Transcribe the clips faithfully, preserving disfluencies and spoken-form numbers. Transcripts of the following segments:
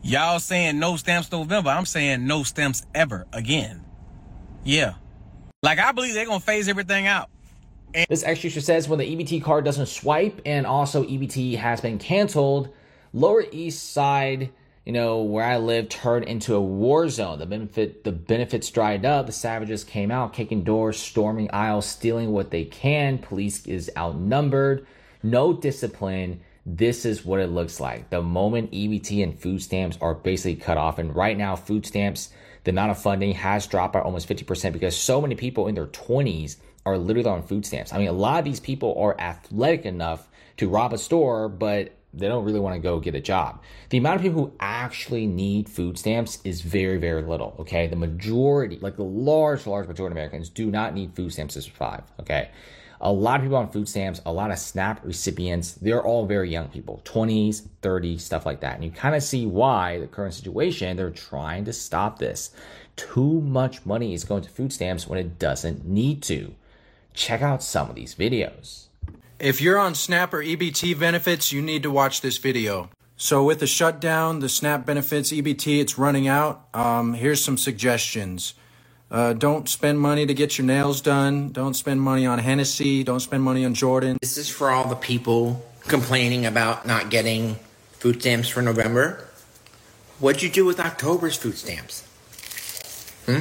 Y'all saying no stamps November. I'm saying no stamps ever again. Yeah. Like, I believe they're going to phase everything out. And this extra says when the E B T card doesn't swipe and also E B T has been canceled, Lower East Side, you know, where I live, turned into a war zone. The benefit, the benefits dried up. The savages came out, kicking doors, storming aisles, stealing what they can. Police is outnumbered. No discipline. This is what it looks like. The moment E B T and food stamps are basically cut off. And right now, food stamps, the amount of funding has dropped by almost fifty percent because so many people in their twenties are literally on food stamps. I mean, a lot of these people are athletic enough to rob a store, but they don't really want to go get a job. The amount of people who actually need food stamps is very, very little, okay? The majority, like the large, large majority of Americans do not need food stamps to survive, okay? A lot of people on food stamps, a lot of SNAP recipients, they're all very young people, twenties, thirties, stuff like that. And you kind of see why the current situation, they're trying to stop this. Too much money is going to food stamps when it doesn't need to. Check out some of these videos. If you're on SNAP or E B T benefits, you need to watch this video. So with the shutdown, the SNAP benefits, E B T, it's running out. Um, here's some suggestions. Uh, don't spend money to get your nails done. Don't spend money on Hennessy. Don't spend money on Jordan. This is for all the people complaining about not getting food stamps for November. What'd you do with October's food stamps? Hmm?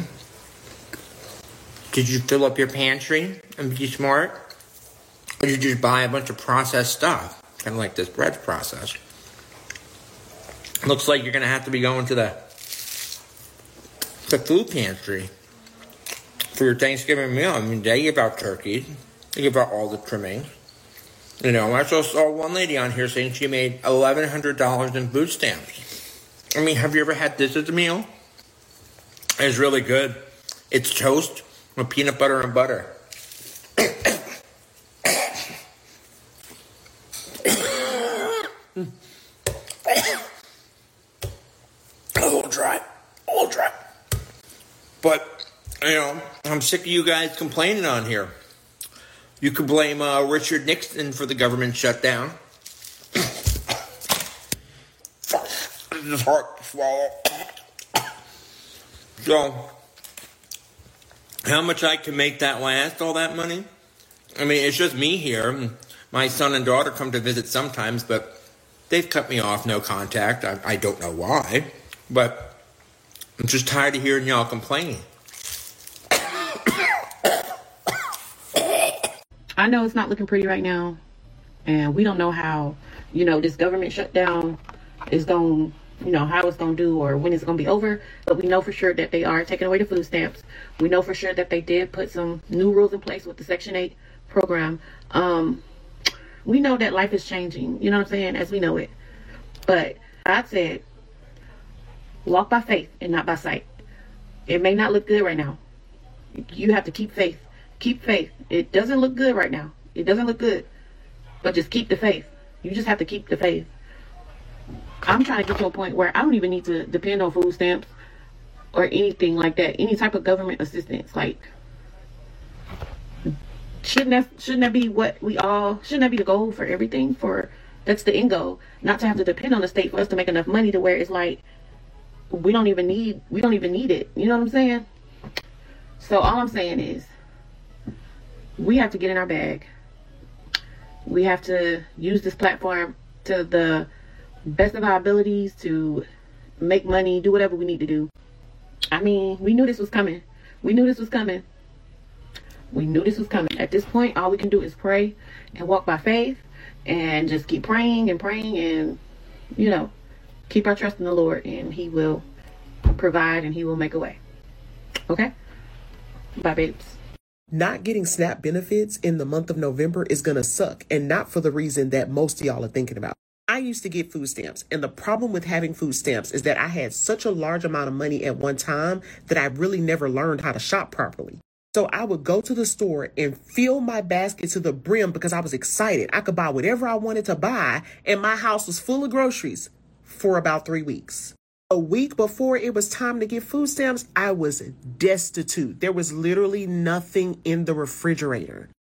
Did you fill up your pantry and be smart? Or did you just buy a bunch of processed stuff? Kind of like this bread process. Looks like you're going to have to be going to the, the food pantry for your Thanksgiving meal. I mean, they give out turkeys. They give out all the trimmings. You know, I just saw one lady on here saying she made eleven hundred dollars in food stamps. I mean, have you ever had this as a meal? It's really good. It's toast with peanut butter and butter. A little dry. A little dry. But, you know, I'm sick of you guys complaining on here. You could blame uh, Richard Nixon for the government shutdown. It's hard to swallow. So, how much I can make that last, all that money? I mean, it's just me here. My son and daughter come to visit sometimes, but they've cut me off, no contact. I, I don't know why, but I'm just tired of hearing y'all complaining. I know it's not looking pretty right now, and we don't know how, you know, this government shutdown is going, you know, how it's going to do or when it's going to be over, but we know for sure that they are taking away the food stamps. We know for sure that they did put some new rules in place with the Section eight program. Um, we know that life is changing, you know what I'm saying, as we know it. But God said, walk by faith and not by sight. It may not look good right now. You have to keep faith. Keep faith. It doesn't look good right now. It doesn't look good. But just keep the faith. You just have to keep the faith. I'm trying to get to a point where I don't even need to depend on food stamps or anything like that. Any type of government assistance. Like, shouldn't that shouldn't that be what we all shouldn't that be the goal for everything? For that's the end goal. Not to have to depend on the state for us to make enough money to where it's like we don't even need we don't even need it. You know what I'm saying? So all I'm saying is we have to get in our bag. We have to use this platform to the best of our abilities to make money, do whatever we need to do. I mean, we knew this was coming. We knew this was coming. We knew this was coming. At this point, all we can do is pray and walk by faith and just keep praying and praying and, you know, keep our trust in the Lord, and He will provide and He will make a way. Okay? Bye, babes. Not getting SNAP benefits in the month of November is going to suck, and not for the reason that most of y'all are thinking about. I used to get food stamps, and the problem with having food stamps is that I had such a large amount of money at one time that I really never learned how to shop properly. So I would go to the store and fill my basket to the brim because I was excited. I could buy whatever I wanted to buy, and my house was full of groceries for about three weeks. A week before it was time to get food stamps, I was destitute. There was literally nothing in the refrigerator.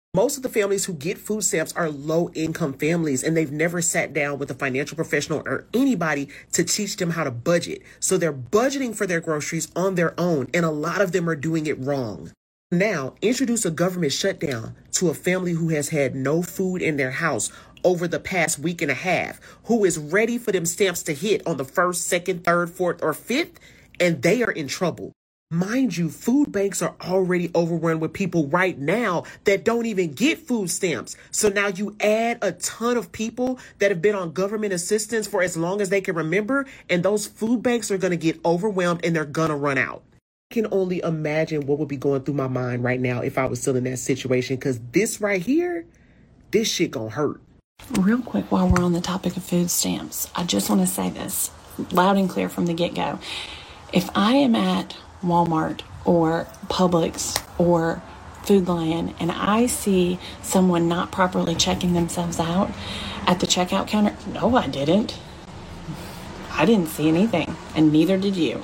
Most of the families who get food stamps are low-income families, and they've never sat down with a financial professional or anybody to teach them how to budget. So they're budgeting for their groceries on their own, and a lot of them are doing it wrong. Now, introduce a government shutdown to a family who has had no food in their house over the past week and a half, who is ready for them stamps to hit on the first, second, third, fourth, or fifth, and they are in trouble. Mind you, food banks are already overrun with people right now that don't even get food stamps. So now you add a ton of people that have been on government assistance for as long as they can remember, and those food banks are going to get overwhelmed and they're going to run out. I can only imagine what would be going through my mind right now if I was still in that situation, because this right here, this shit gonna hurt. Real quick, while we're on the topic of food stamps, I just want to say this loud and clear from the get-go. If I am at Walmart or Publix or Food Lion and I see someone not properly checking themselves out at the checkout counter, no, I didn't. I didn't see anything, and neither did you.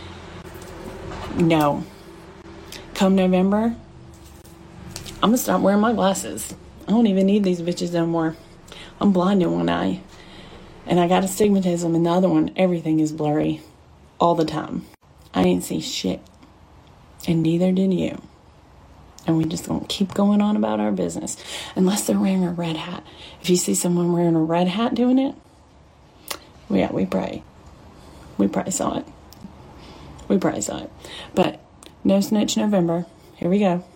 No. Come November, I'm gonna stop wearing my glasses. I don't even need these bitches no more. I'm blind in one eye, and I got astigmatism in the other one. Everything is blurry all the time. I ain't see shit, and neither did you. And we just gonna keep going on about our business, unless they're wearing a red hat. If you see someone wearing a red hat doing it, well, yeah, we pray. We probably saw it. We probably saw it. But no snitch November. Here we go.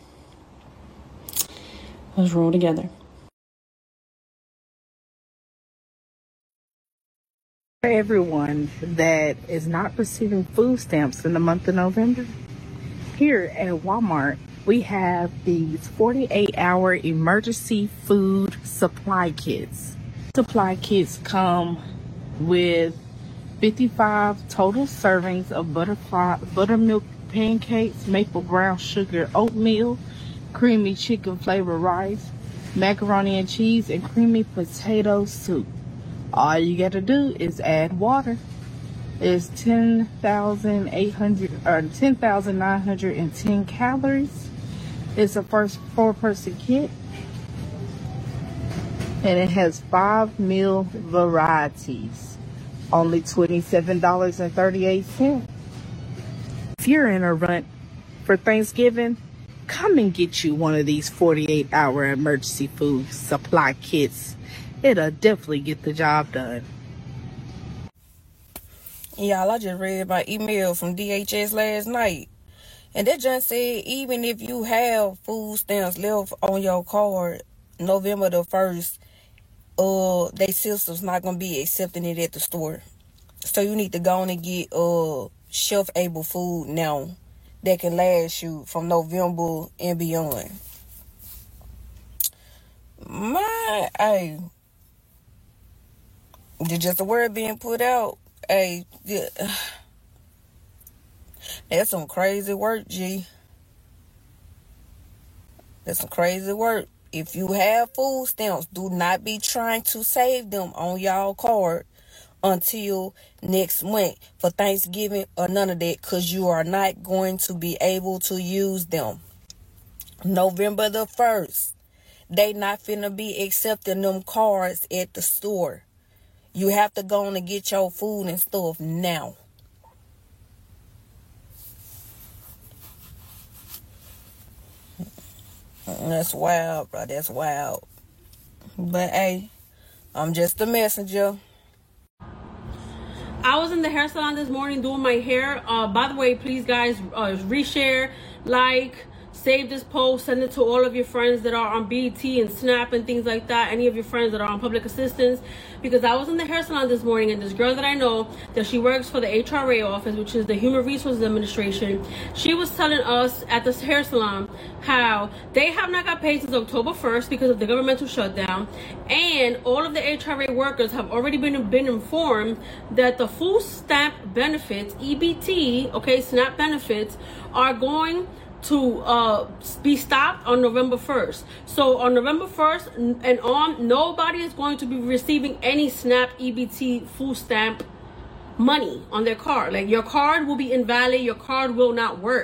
Let's roll together. For everyone that is not receiving food stamps in the month of November, here at Walmart, we have these forty-eight hour emergency food supply kits. Supply kits come with fifty-five total servings of butterfly, buttermilk pancakes, maple brown sugar oatmeal, creamy chicken flavored rice, macaroni and cheese, and creamy potato soup. All you gotta do is add water. It's ten thousand eight hundred or ten thousand nine hundred ten calories. It's a first four person kit, and it has five meal varieties. Only twenty-seven dollars and thirty-eight cents. If you're in a rut for Thanksgiving, come and get you one of these forty-eight hour emergency food supply kits. It'll definitely get the job done. Y'all, I just read my email from D H S last night. And that just said, even if you have food stamps left on your card November the first, uh, they system's not going to be accepting it at the store. So you need to go on and get uh shelf-able food now that can last you from November and beyond. My, hey, just a word being put out. Hey, yeah. That's some crazy work, G. That's some crazy work. If you have food stamps, do not be trying to save them on y'all card until next month for Thanksgiving or none of that, because you are not going to be able to use them. November the first, they not finna be accepting them cards at the store. You have to go on and get your food and stuff now. That's wild, bro. That's wild. But hey, I'm just a messenger. I was in the hair salon this morning doing my hair. Uh, by the way, please guys, uh, reshare, like, save this post, send it to all of your friends that are on B E T and Snap and things like that. Any of your friends that are on public assistance. Because I was in the hair salon this morning, and this girl that I know, that she works for the H R A office, which is the Human Resources Administration, she was telling us at this hair salon how they have not got paid since October first because of the governmental shutdown, and all of the H R A workers have already been been informed that the food stamp benefits, E B T, okay, SNAP benefits, are going to uh be stopped on November first. So on November first and on, nobody is going to be receiving any SNAP E B T food stamp money on their card. Like, your card will be invalid, your card will not work.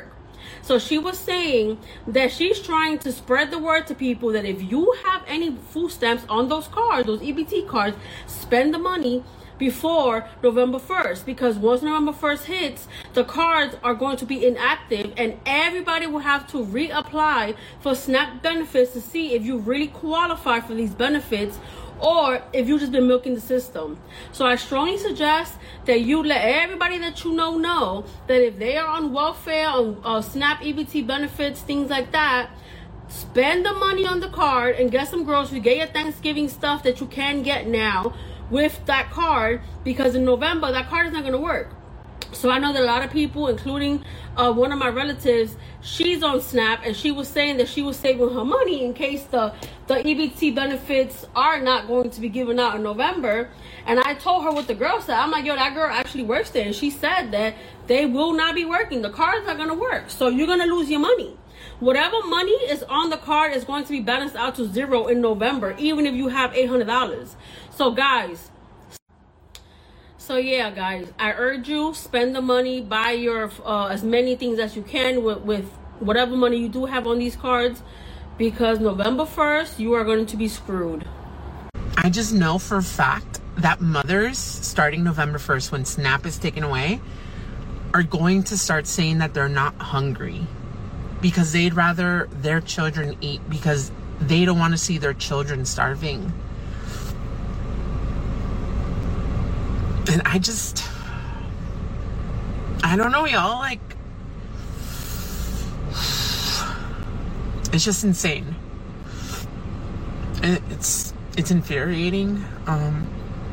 So she was saying that she's trying to spread the word to people that if you have any food stamps on those cards, those E B T cards, spend the money before November first, because once November first hits, the cards are going to be inactive and everybody will have to reapply for SNAP benefits to see if you really qualify for these benefits or if you've just been milking the system. So I strongly suggest that you let everybody that you know know that if they are on welfare, on uh, SNAP E B T benefits, things like that, spend the money on the card and get some groceries, get your Thanksgiving stuff that you can get now with that card, because in November that card is not going to work. So I know that a lot of people, including uh, one of my relatives, she's on SNAP, and she was saying that she was saving her money in case the, the E B T benefits are not going to be given out in November. And I told her what the girl said. I'm like, yo, that girl actually works there. And she said that they will not be working. The cards are going to work. So you're going to lose your money. Whatever money is on the card is going to be balanced out to zero in November, even if you have eight hundred dollars. So guys, so yeah, guys, I urge you, spend the money, buy your uh, as many things as you can with, with whatever money you do have on these cards, because November first, you are going to be screwed. I just know for a fact that mothers, starting November first, when SNAP is taken away, are going to start saying that they're not hungry because they'd rather their children eat, because they don't want to see their children starving. And I just, I don't know, y'all, like, it's just insane. It's, it's infuriating. Um,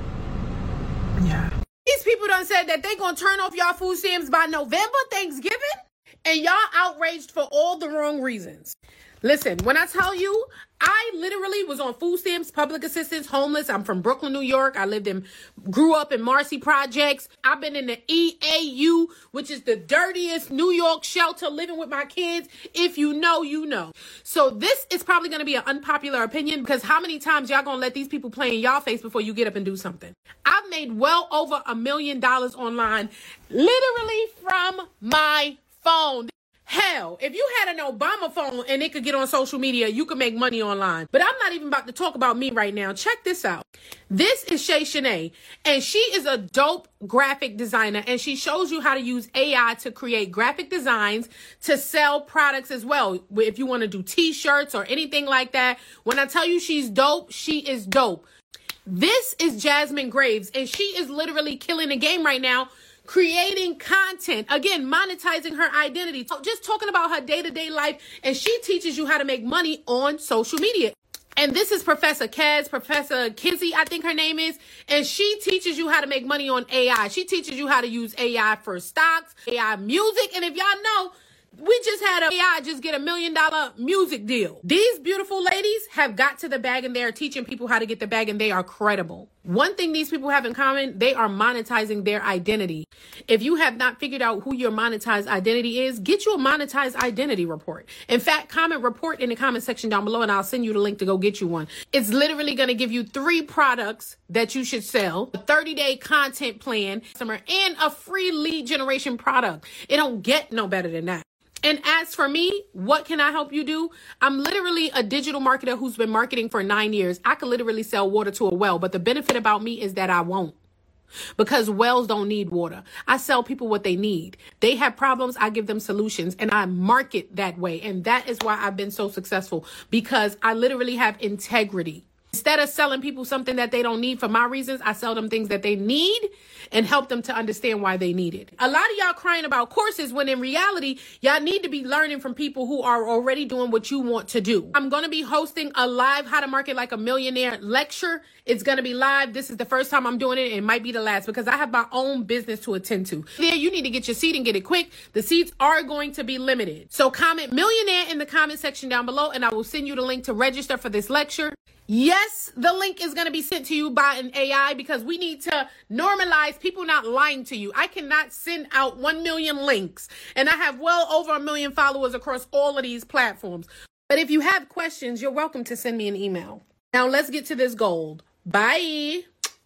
yeah. These people done said that they gonna turn off y'all food stamps by November, Thanksgiving, and y'all outraged for all the wrong reasons. Listen, when I tell you, I literally was on food stamps, public assistance, homeless. I'm from Brooklyn, New York. I lived in, grew up in Marcy Projects. I've been in the E A U, which is the dirtiest New York shelter, living with my kids. If you know, you know. So this is probably going to be an unpopular opinion, because how many times y'all going to let these people play in y'all face before you get up and do something? I've made well over a million dollars online, literally from my phone. Hell, if you had an Obama phone and it could get on social media, you could make money online. But I'm not even about to talk about me right now. Check this out. This is Shay Shanae, and she is a dope graphic designer, and she shows you how to use A I to create graphic designs to sell products as well. If you want to do t-shirts or anything like that, when I tell you she's dope, she is dope. This is Jasmine Graves, and she is literally killing the game right now, creating content, again, monetizing her identity, just talking about her day-to-day life, and she teaches you how to make money on social media. And this is Professor Kez, Professor Kizzy, I think her name is, and she teaches you how to make money on A I. She teaches you how to use A I for stocks, A I music, and if y'all know, we just had a A I just get a million dollar music deal. These beautiful ladies have got to the bag, and they are teaching people how to get the bag, and they are credible. One thing these people have in common, they are monetizing their identity. If you have not figured out who your monetized identity is, get you a monetized identity report. In fact, comment report in the comment section down below, and I'll send you the link to go get you one. It's literally going to give you three products that you should sell, a thirty day content plan, and a free lead generation product. It don't get no better than that. And as for me, what can I help you do? I'm literally a digital marketer who's been marketing for nine years. I could literally sell water to a well, but the benefit about me is that I won't. Because wells don't need water. I sell people what they need. They have problems, I give them solutions, and I market that way. And that is why I've been so successful, because I literally have integrity. Instead of selling people something that they don't need for my reasons, I sell them things that they need and help them to understand why they need it. A lot of y'all crying about courses when in reality, y'all need to be learning from people who are already doing what you want to do. I'm going to be hosting a live How to Market Like a Millionaire lecture. It's going to be live. This is the first time I'm doing it. And it might be the last, because I have my own business to attend to. There, you need to get your seat and get it quick. The seats are going to be limited. So comment millionaire in the comment section down below, and I will send you the link to register for this lecture. Yes, the link is going to be sent to you by an A I, because we need to normalize people not lying to you. I cannot send out one million links, and I have well over a million followers across all of these platforms. But if you have questions, you're welcome to send me an email. Now let's get to this gold. Bye.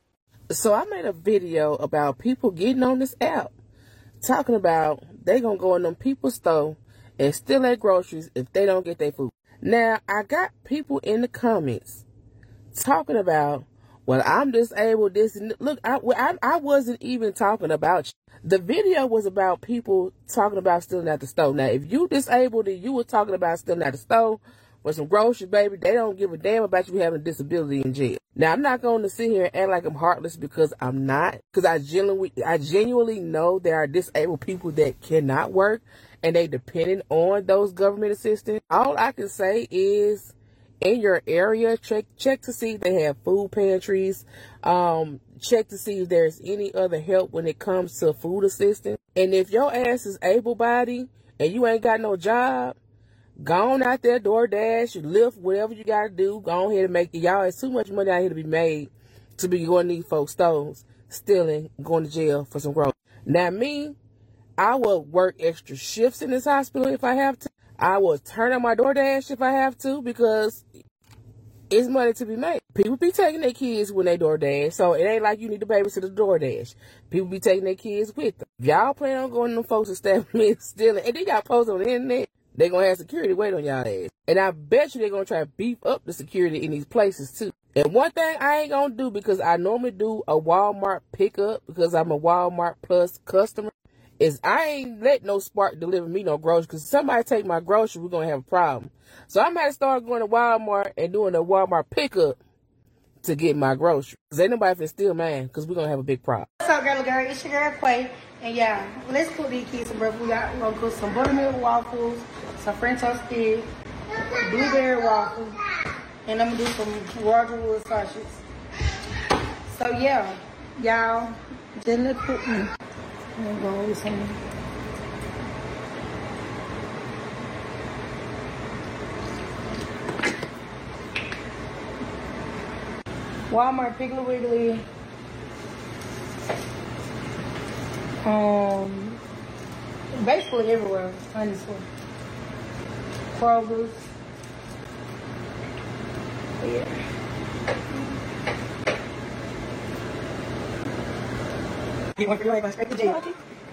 So I made a video about people getting on this app, talking about they going to go in them people's store and steal their groceries if they don't get their food. Now, I got people in the comments talking about, well, I'm disabled, this and look, I, I, I wasn't even talking about you. The video was about people talking about stealing at the store. Now, if you disabled and you were talking about stealing at the store for some groceries, baby, they don't give a damn about you having a disability in jail. Now, I'm not going to sit here and act like I'm heartless, because I'm not. Because I genuinely, I genuinely know there are disabled people that cannot work and they depending on those government assistance. All I can say is, in your area, check check to see if they have food pantries. Um, check to see if there's any other help when it comes to food assistance. And if your ass is able-bodied and you ain't got no job, go on out there, DoorDash, Lyft, whatever you got to do. Go on here to make it. Y'all, it's too much money out here to be made to be going to these folks' stores, stealing, going to jail for some groceries. Now, me, I will work extra shifts in this hospital if I have to. I will turn on my DoorDash if I have to, because it's money to be made. People be taking their kids when they DoorDash, so it ain't like you need to babysit the DoorDash. People be taking their kids with them. If y'all plan on going to them folks and stabbing me and stealing, and they got posts on the internet, they gonna have security wait on y'all ass. And I bet you they're gonna try to beef up the security in these places too. And one thing I ain't gonna do, because I normally do a Walmart pickup because I'm a Walmart Plus customer, is I ain't let no Spark deliver me no groceries, because if somebody take my groceries, we're going to have a problem. So I'm going to start going to Walmart and doing a Walmart pickup to get my groceries. Because ain't nobody finna steal mine, because we're going to have a big problem. What's up, girl, girl? It's your girl, Quay. And yeah, let's cook these kids some breakfast. We got, we're going to cook some buttermilk waffles, some French toast sticks, blueberry waffles, and I'm going to do some Roger Wood sausages. So yeah, y'all, just let's cook me. I'm gonna go over some. Walmart, Piggly Wiggly, um, basically everywhere, honestly. Kroger's, yeah. You want to go straight to jail.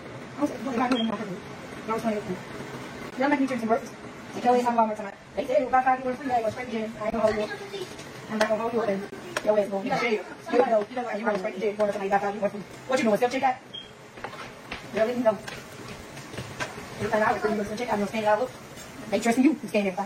Y'all make me drink some breakfast. Kelly and Walmart tonight. They said about five people free, I go straight to jail. I ain't gonna hold you up. I'm not gonna hold you up there. Your ass going. You got jail. You gotta go. You know, you going straight to jail. Going tonight, about five people free. What you doing? Still check out? Girl, let me know. Every time I was free, you still check out. I'm gonna stand out. Look. They trusting you. You scan everything.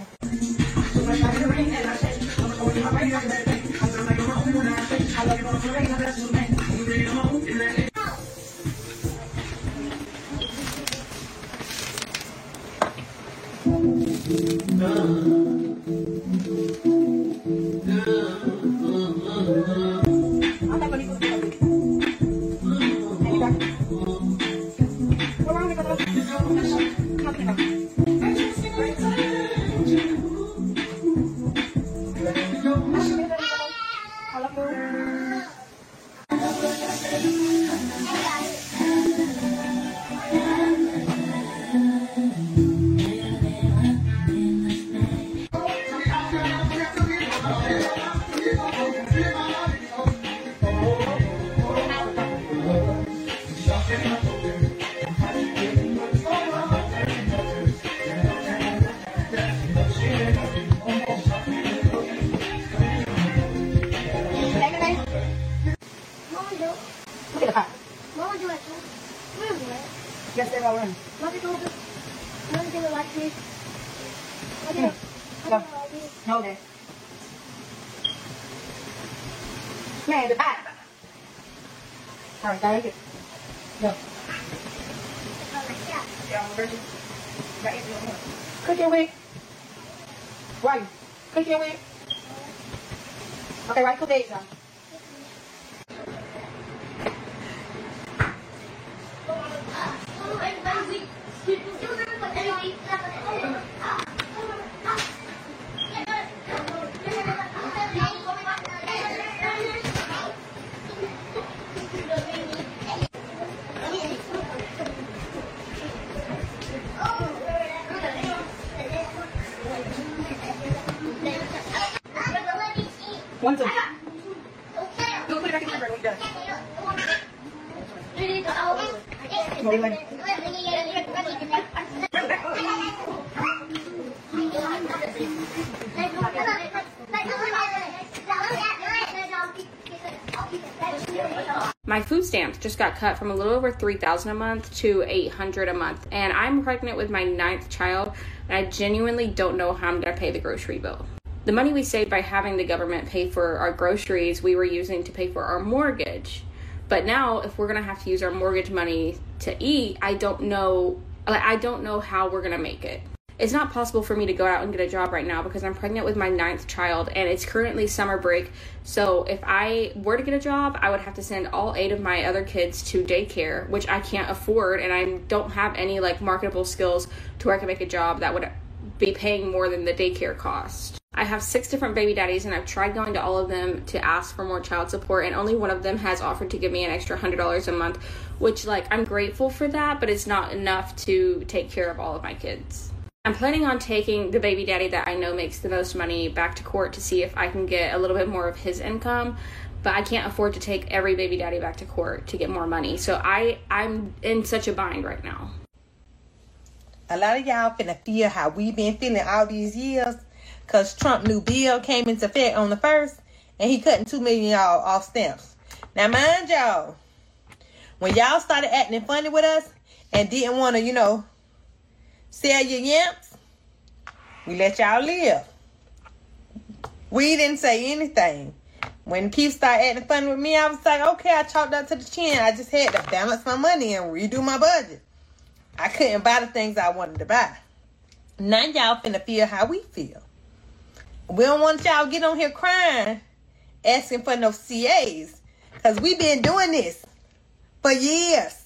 Yes, they're all running. Let me do it. Let me do it like this. Okay. No. No, there. Man, the back. All right, thank you. Go. Cook your wig. Right. Cook your wig. Okay, right, cook eggs on. One, two. Go put it back in the hamburger when you're done. Come on, My food stamps just got cut from a little over three thousand dollars a month to eight hundred dollars a month, and I'm pregnant with my ninth child, and I genuinely don't know how I'm going to pay the grocery bill. The money we saved by having the government pay for our groceries, we were using to pay for our mortgage. But now, if we're going to have to use our mortgage money to eat, I don't know, I don't know how we're going to make it. It's not possible for me to go out and get a job right now because I'm pregnant with my ninth child and it's currently summer break. So if I were to get a job, I would have to send all eight of my other kids to daycare, which I can't afford, and I don't have any like marketable skills to where I can make a job that would be paying more than the daycare cost. I have six different baby daddies and I've tried going to all of them to ask for more child support, and only one of them has offered to give me an extra one hundred dollars a month, which like I'm grateful for that, but it's not enough to take care of all of my kids. I'm planning on taking the baby daddy that I know makes the most money back to court to see if I can get a little bit more of his income, but I can't afford to take every baby daddy back to court to get more money. So I, I'm in such a bind right now. A lot of y'all finna feel how we been feeling all these years because Trump new bill came into effect on the first and he cutting two million y'all off stamps. Now mind y'all, when y'all started acting funny with us and didn't want to, you know, sell your yamps, we let y'all live. We didn't say anything. When people started acting funny with me, I was like, okay, I chalked up to the chin. I just had to balance my money and redo my budget. I couldn't buy the things I wanted to buy. Now y'all finna feel how we feel. We don't want y'all get on here crying, asking for no C As, because we been doing this for years.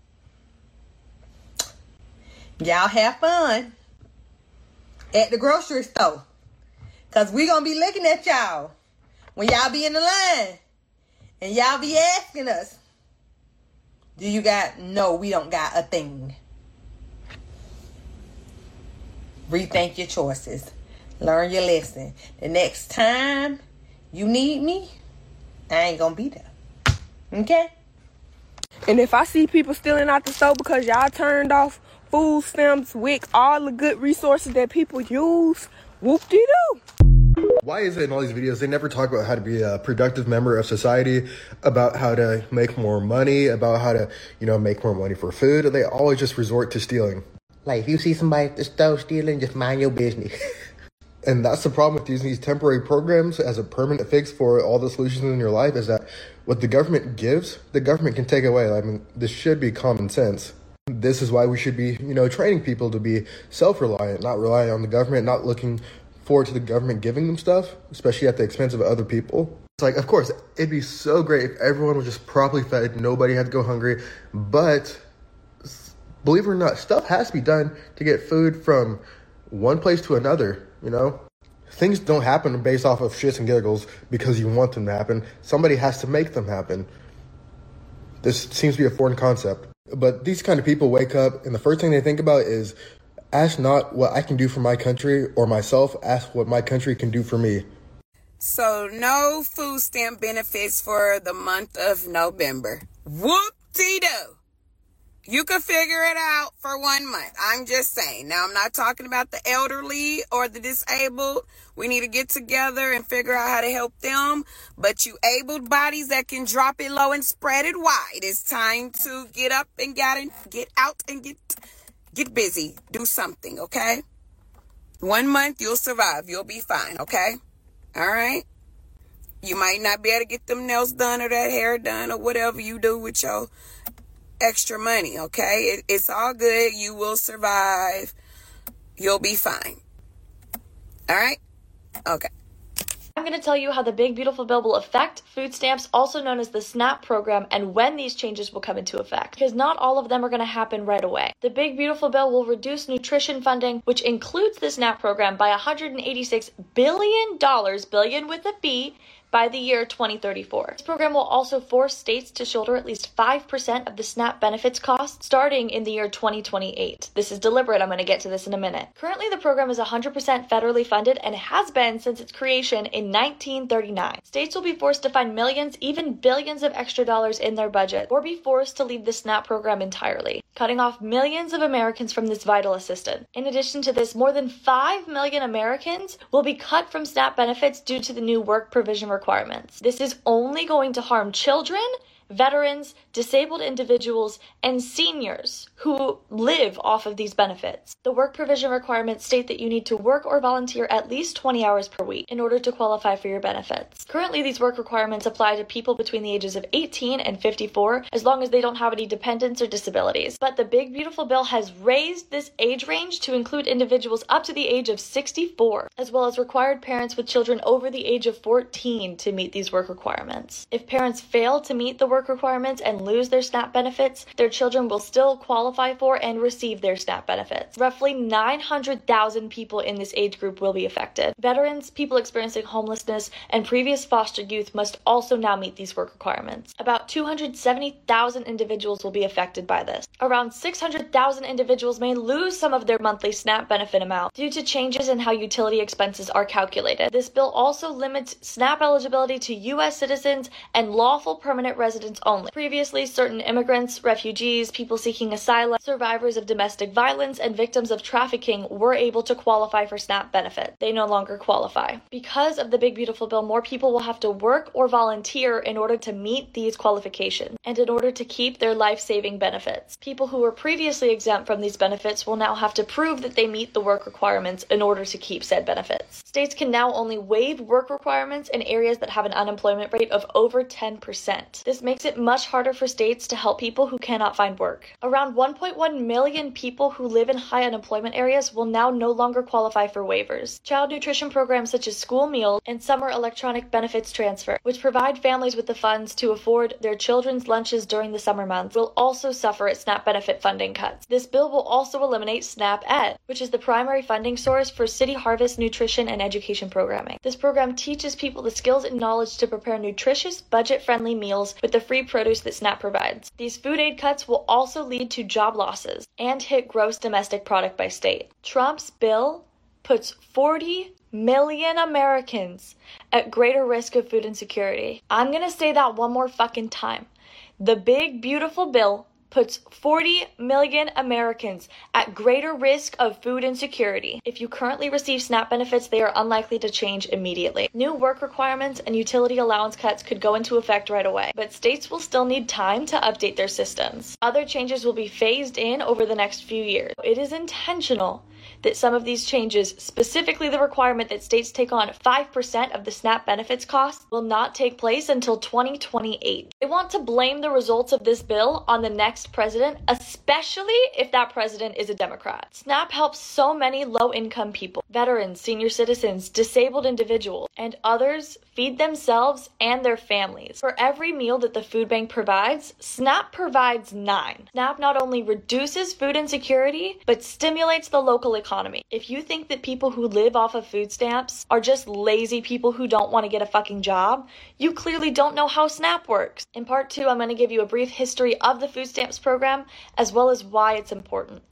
Y'all have fun at the grocery store, because we going to be looking at y'all when y'all be in the line and y'all be asking us, do you got, no, we don't got a thing. Rethink your choices. Learn your lesson. The next time you need me, I ain't going to be there. Okay? And if I see people stealing out the store because y'all turned off food stamps, WIC, all the good resources that people use, whoop-de-doo. Why is it in all these videos they never talk about how to be a productive member of society, about how to make more money, about how to, you know, make more money for food? They always just resort to stealing. Like, if you see somebody at the store stealing, just mind your business. And that's the problem with using these temporary programs as a permanent fix for all the solutions in your life, is that what the government gives, the government can take away. I mean, this should be common sense. This is why we should be, you know, training people to be self-reliant, not relying on the government, not looking forward to the government giving them stuff, especially at the expense of other people. It's like, of course, it'd be so great if everyone was just properly fed, nobody had to go hungry, but believe it or not, stuff has to be done to get food from one place to another, you know? Things don't happen based off of shits and giggles because you want them to happen. Somebody has to make them happen. This seems to be a foreign concept. But these kind of people wake up and the first thing they think about is, ask not what I can do for my country or myself, ask what my country can do for me. So no food stamp benefits for the month of November. Whoop-de-doo. You can figure it out for one month. I'm just saying. Now, I'm not talking about the elderly or the disabled. We need to get together and figure out how to help them. But you able bodies that can drop it low and spread it wide, it's time to get up and get, in, get out and get, get busy. Do something, okay? One month, you'll survive. You'll be fine, okay? All right? You might not be able to get them nails done or that hair done or whatever you do with your extra money, okay? It, it's all good. You will survive. You'll be fine. All right? Okay. I'm going to tell you how the Big Beautiful Bill will affect food stamps, also known as the SNAP program, and when these changes will come into effect, because not all of them are going to happen right away. The Big Beautiful Bill will reduce nutrition funding, which includes the SNAP program, by one hundred eighty-six billion dollars, billion with a B, by the year twenty thirty-four. This program will also force states to shoulder at least five percent of the SNAP benefits costs starting in the year twenty twenty-eight. This is deliberate. I'm going to get to this in a minute. Currently, the program is one hundred percent federally funded and has been since its creation in nineteen thirty-nine. States will be forced to find millions, even billions of extra dollars in their budget, or be forced to leave the SNAP program entirely, cutting off millions of Americans from this vital assistance. In addition to this, more than five million Americans will be cut from SNAP benefits due to the new work provision requirements. This is only going to harm children, veterans, disabled individuals, and seniors who live off of these benefits. The work provision requirements state that you need to work or volunteer at least twenty hours per week in order to qualify for your benefits. Currently, these work requirements apply to people between the ages of eighteen and fifty-four, as long as they don't have any dependents or disabilities. But the Big Beautiful Bill has raised this age range to include individuals up to the age of sixty-four, as well as required parents with children over the age of fourteen to meet these work requirements. If parents fail to meet the work requirements and lose their SNAP benefits, their children will still qualify for and receive their SNAP benefits. Roughly nine hundred thousand people in this age group will be affected. Veterans, people experiencing homelessness, and previous foster youth must also now meet these work requirements. About two hundred seventy thousand individuals will be affected by this. Around six hundred thousand individuals may lose some of their monthly SNAP benefit amount due to changes in how utility expenses are calculated. This bill also limits SNAP eligibility to U S citizens and lawful permanent residents only. Previously, certain immigrants, refugees, people seeking asylum, survivors of domestic violence, and victims of trafficking were able to qualify for SNAP benefit. They no longer qualify. Because of the Big Beautiful Bill, more people will have to work or volunteer in order to meet these qualifications and in order to keep their life-saving benefits. People who were previously exempt from these benefits will now have to prove that they meet the work requirements in order to keep said benefits. States can now only waive work requirements in areas that have an unemployment rate of over ten percent. This makes it much harder for states to help people who cannot find work. Around one point one million people who live in high unemployment areas will now no longer qualify for waivers. Child nutrition programs such as school meals and summer electronic benefits transfer, which provide families with the funds to afford their children's lunches during the summer months, will also suffer at SNAP benefit funding cuts. This bill will also eliminate SNAP-Ed, which is the primary funding source for City Harvest nutrition and education programming. This program teaches people the skills and knowledge to prepare nutritious, budget-friendly meals with the free produce that SNAP provides. These food aid cuts will also lead to job losses and hit gross domestic product by state. Trump's bill puts forty million Americans at greater risk of food insecurity. I'm gonna say that one more fucking time. The Big Beautiful Bill puts forty million Americans at greater risk of food insecurity. If you currently receive SNAP benefits, they are unlikely to change immediately. New work requirements and utility allowance cuts could go into effect right away, but states will still need time to update their systems. Other changes will be phased in over the next few years. It is intentional that some of these changes, specifically the requirement that states take on five percent of the SNAP benefits costs, will not take place until twenty twenty-eight. They want to blame the results of this bill on the next president, especially if that president is a Democrat. SNAP helps so many low-income people, veterans, senior citizens, disabled individuals, and others feed themselves and their families. For every meal that the food bank provides, SNAP provides nine. SNAP not only reduces food insecurity, but stimulates the local economy. If you think that people who live off of food stamps are just lazy people who don't want to get a fucking job, you clearly don't know how SNAP works. In part two, I'm going to give you a brief history of the food stamps program, as well as why it's important.